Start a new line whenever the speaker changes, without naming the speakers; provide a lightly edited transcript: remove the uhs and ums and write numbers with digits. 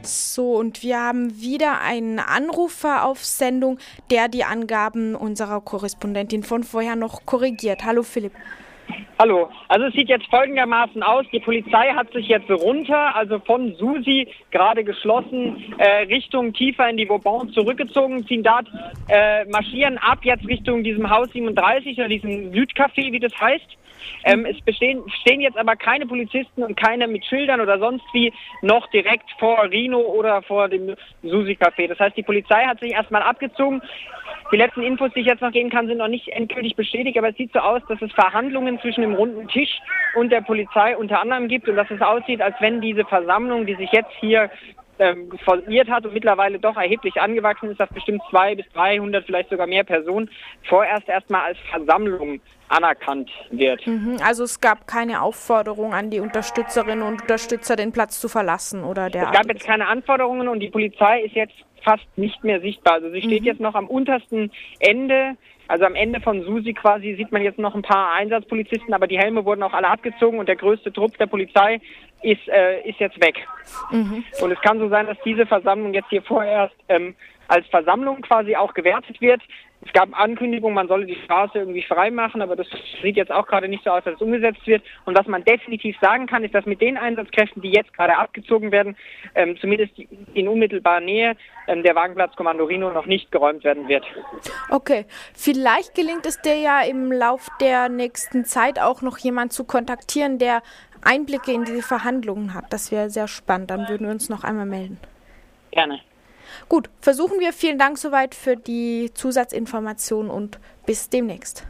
So, und wir haben wieder einen Anrufer auf Sendung, der die Angaben unserer Korrespondentin von vorher noch korrigiert. Hallo Philipp.
Hallo, also es sieht jetzt folgendermaßen aus, die Polizei hat sich jetzt runter, also von Susi gerade geschlossen, Richtung tiefer in die Vauban zurückgezogen, ziehen dort, marschieren ab jetzt Richtung diesem Haus 37 oder diesem Südcafé, wie das heißt. Stehen jetzt aber keine Polizisten und keine mit Schildern oder sonst wie noch direkt vor Rhino oder vor dem Susi-Café. Das heißt, die Polizei hat sich erstmal abgezogen. Die letzten Infos, die ich jetzt noch geben kann, sind noch nicht endgültig bestätigt, aber es sieht so aus, dass es Verhandlungen zwischen dem runden Tisch und der Polizei unter anderem gibt und dass es aussieht, als wenn diese Versammlung, die sich jetzt hier formiert hat und mittlerweile doch erheblich angewachsen ist, auf bestimmt 200 bis 300, vielleicht sogar mehr Personen, vorerst erstmal als Versammlung anerkannt wird.
Also es gab keine Aufforderung an die Unterstützerinnen und Unterstützer, den Platz zu verlassen oder der.
Es gab jetzt keine Anforderungen und die Polizei ist jetzt fast nicht mehr sichtbar. Also sie steht jetzt noch am untersten Ende, also am Ende von Susi quasi sieht man jetzt noch ein paar Einsatzpolizisten, aber die Helme wurden auch alle abgezogen und der größte Trupp der Polizei ist jetzt weg. Und es kann so sein, dass diese Versammlung jetzt hier vorerst als Versammlung quasi auch gewertet wird. Es gab Ankündigungen, man solle die Straße irgendwie frei machen, aber das sieht jetzt auch gerade nicht so aus, dass es umgesetzt wird. Und was man definitiv sagen kann, ist, dass mit den Einsatzkräften, die jetzt gerade abgezogen werden, zumindest in unmittelbarer Nähe der Wagenplatzkommando Rhino noch nicht geräumt werden wird.
Okay, vielleicht gelingt es dir ja im Lauf der nächsten Zeit auch noch jemand zu kontaktieren, der Einblicke in diese Verhandlungen hat. Das wäre sehr spannend, dann würden wir uns noch einmal melden.
Gerne.
Gut, versuchen wir. Vielen Dank soweit für die Zusatzinformation und bis demnächst.